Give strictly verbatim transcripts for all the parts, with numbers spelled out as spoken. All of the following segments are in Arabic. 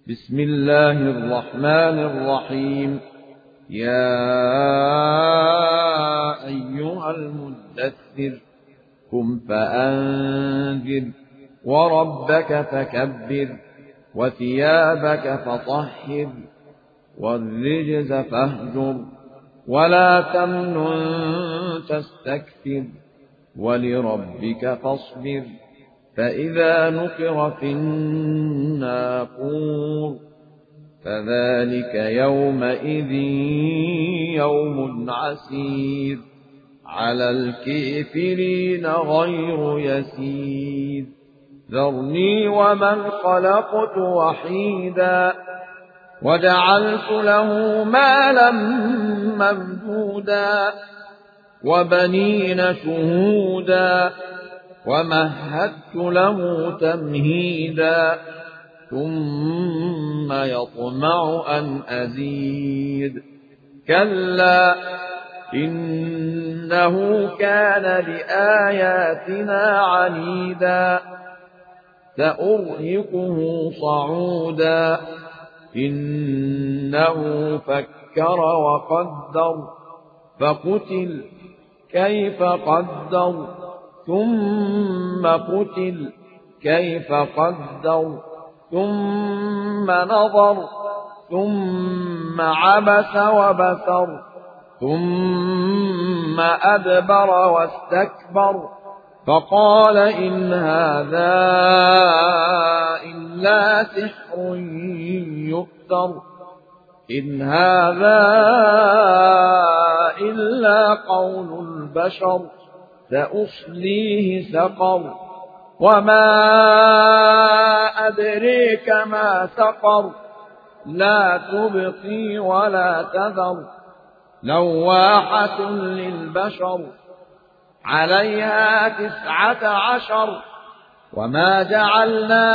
بسم الله الرحمن الرحيم. يا أيها المدثر قم فأنذر وربك فكبر وثيابك فطهر والرجز فاهجر ولا تمنن تستكثر ولربك فاصبر فإذا نقر في الناقور فذلك يومئذ يوم عسير على الكافرين غير يسير. ذرني ومن خلقت وحيدا وجعلت له مالا ممدودا وبنين شهودا ومهدت له تمهيدا ثم يطمع أن أزيد كلا إنه كان لآياتنا عنيدا سأرهقه صعودا إنه فكر وقدر فقتل كيف قدر ثم قتل كيف قدر ثم نظر ثم عبس وبسر ثم أدبر واستكبر فقال إن هذا إلا سحر يؤثر إن هذا إلا قول البشر سأصليه سقر وما أدريك ما سقر لا تبقي ولا تذر لواحة للبشر عليها تسعة عشر وما جعلنا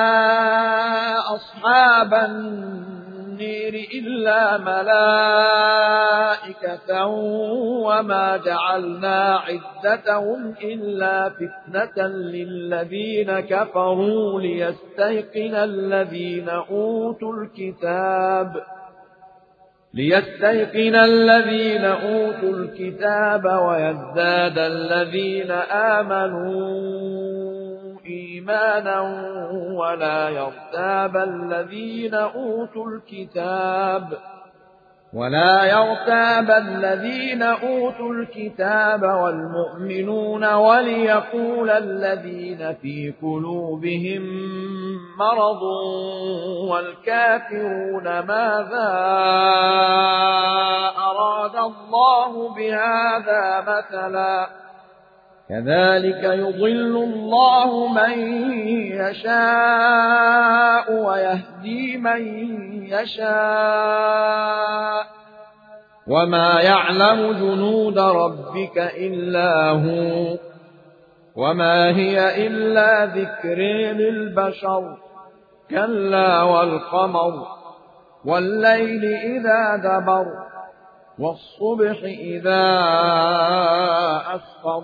أصحاب النير إلا ملائكة وما جعلنا عدتهم إلا فتنة للذين كفروا ليستيقن الذين أوتوا الكتاب ليستيقن الذين أوتوا الكتاب ويزداد الذين آمنوا إيمانا ولا يرتاب الذين أوتوا الكتاب ولا يرتاب الذين أوتوا الكتاب والمؤمنون وليقول الذين في قلوبهم مرض والكافرون ماذا أراد الله بهذا مثلا كذلك يضل الله من يشاء ويهدي من يشاء وما يعلم جنود ربك إلا هو وما هي إلا ذكر للبشر كلا والقمر والليل إذا دبر والصبح إذا أسفر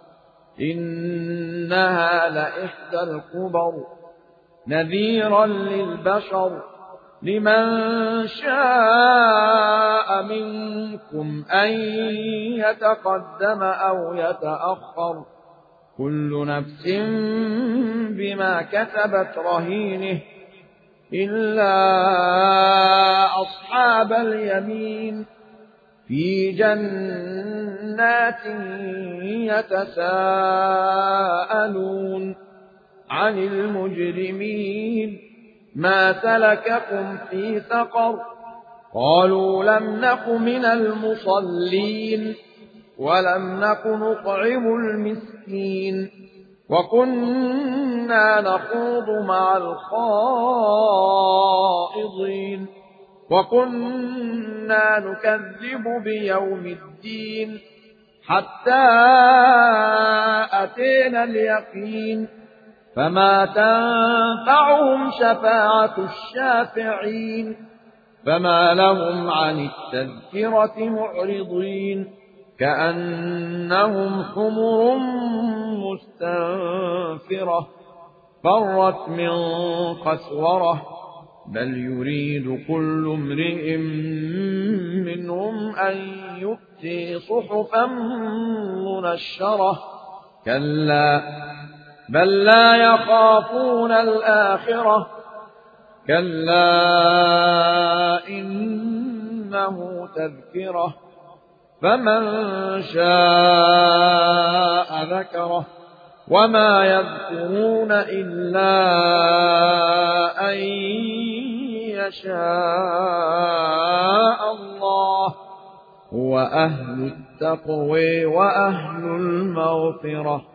إنها لإحدى الكبر نذيرا للبشر لمن شاء منكم أن يتقدم أو يتأخر كل نفس بما كسبت رهينه إلا أصحاب اليمين في جنات يتساءلون عن المجرمين ما سلككم في سقر قالوا لم نك من المصلين ولم نك نطعم المسكين وكنا نخوض مع الخائضين وكنا نكذب بيوم الدين حتى أتينا اليقين فما تنفعهم شفاعة الشافعين فما لهم عن التذكرة معرضين كأنهم حمر مستنفرة فرت من قسورة بل يريد كل امرئ منهم أن يؤتي صحفا منشرة كلا بل لا يخافون الآخرة كلا إنه تذكرة فمن شاء ذكره وما يذكرون إلا أن يشاء الله هو أهل التقوى وأهل المغفرة.